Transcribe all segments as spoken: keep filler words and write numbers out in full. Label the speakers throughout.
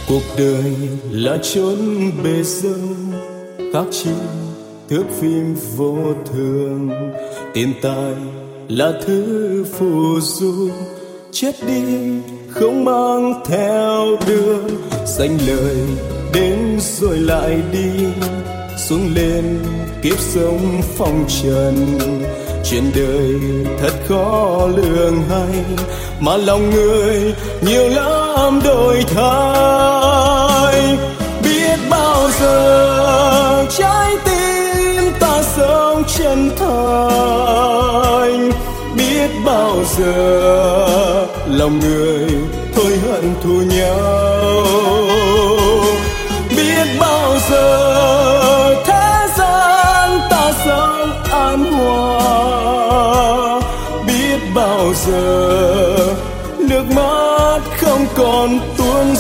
Speaker 1: Cuộc đời là chốn bề dâu, khác chi thước phim vô thường. Tiền tài là thứ phù du, chết đi không mang theo được. Danh lời đến rồi lại đi, xuống lên kiếp sống phong trần. Chuyện đời thật khó lường hay, mà lòng người nhiều lắm đổi thay. Biết bao giờ trái tim ta sống chân thành, biết bao giờ lòng người thôi hận thù nhau. Biết bao giờ thế gian ta sống an hòa, biết bao giờ nước mắt không còn tuôn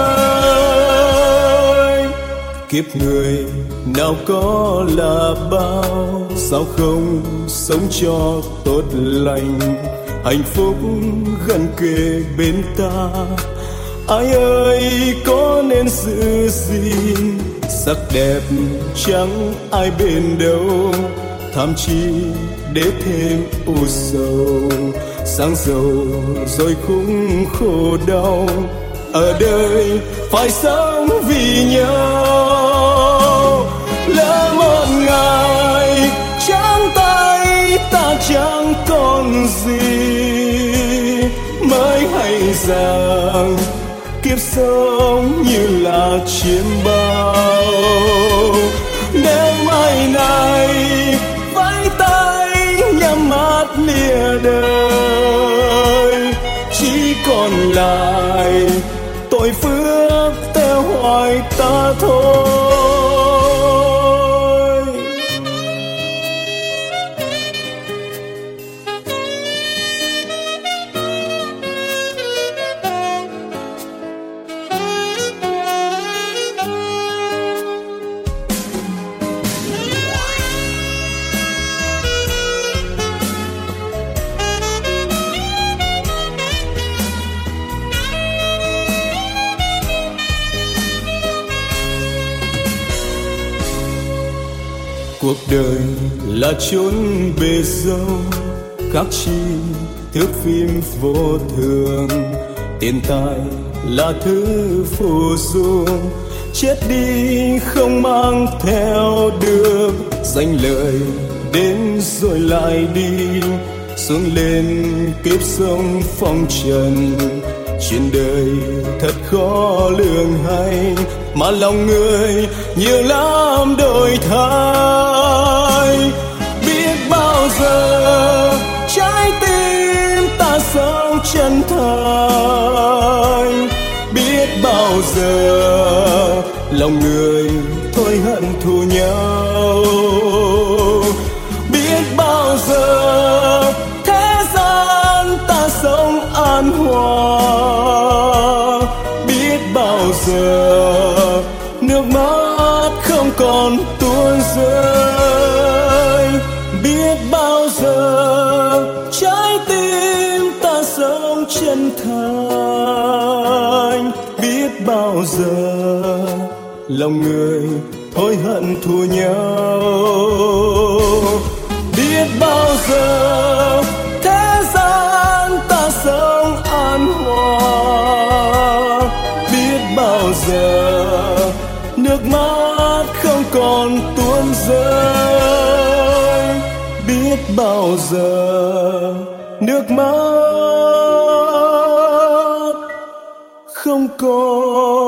Speaker 1: rơi. Kiếp người nào có là bao, sao không sống cho tốt lành. Hạnh phúc gần kề bên ta, ai ơi có nên giữ gìn. Sắc đẹp chẳng ai bên đâu, tham chi để thêm u sầu. Sáng giàu rồi cũng khổ đau, ở đời phải sống vì nhau. Lỡ một ngày trắng tay ta chẳng còn gì, mới hay rằng kiếp sống như là chiêm bao. Nếu mai này vẫy tay nhắm mắt lìa đời, chỉ còn lại tội phước theo hoài ta thôi. Cuộc đời là chốn bề dâu, khác chi thước phim vô thường. Tiền tài là thứ phù du, chết đi không mang theo được. Danh lời đến rồi lại đi, xuống lên kiếp sống phong trần. Chuyện đời thật khó lường hay, mà lòng người nhiều lắm đổi thay. Biết bao giờ trái tim ta sống chân thành, biết bao giờ lòng người thôi hận thù nhau. Biết bao giờ thế gian ta sống an hòa, biết bao giờ nước mắt không còn tuôn rơi. Biết bao giờ trái tim ta sống chân thành, biết bao giờ lòng người thôi hận thù nhau. Biết bao giờ thế gian ta sống an hòa, biết bao giờ nước mắt không còn tuôn rơi. Biết bao giờ nước mắt không còn